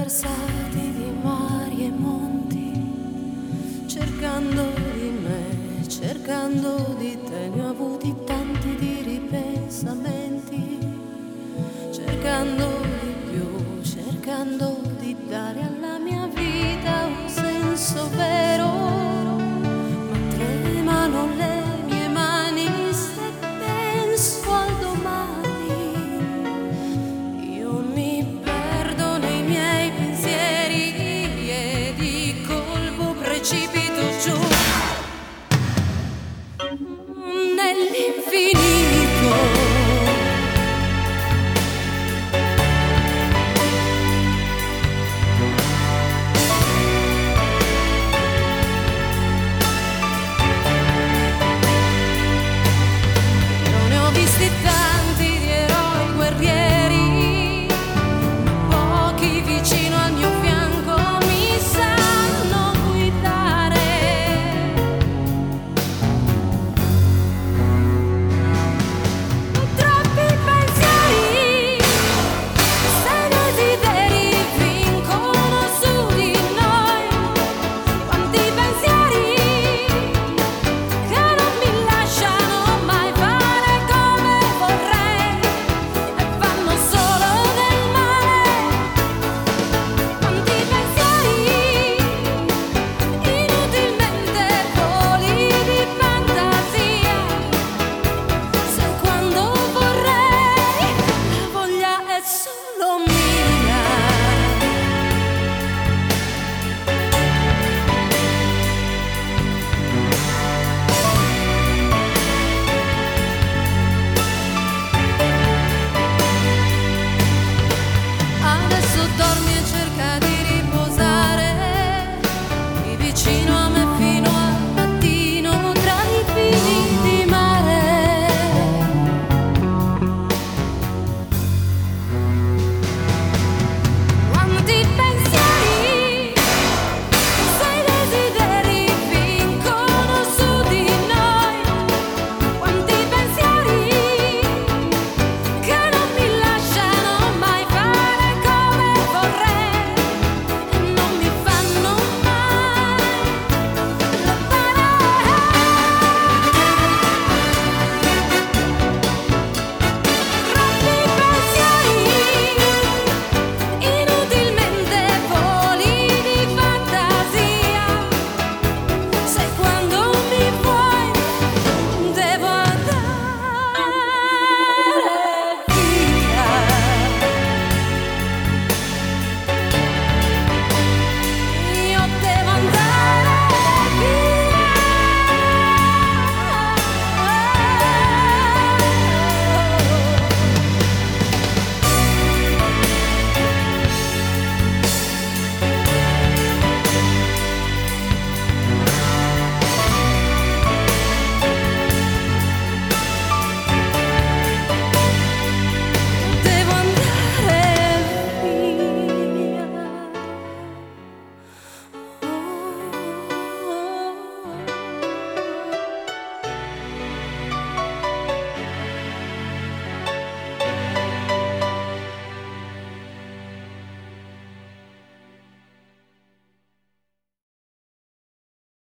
attraversati di mari e monti, cercando di me, cercando di te, ne ho avuti tanti di ripensamenti, cercando di più, cercando di dare alla mia vita un senso vero, ma tremano le mie mani se penso al domani. Io mi perdo nei miei pensieri e di colpo precipito giù nell'infinito.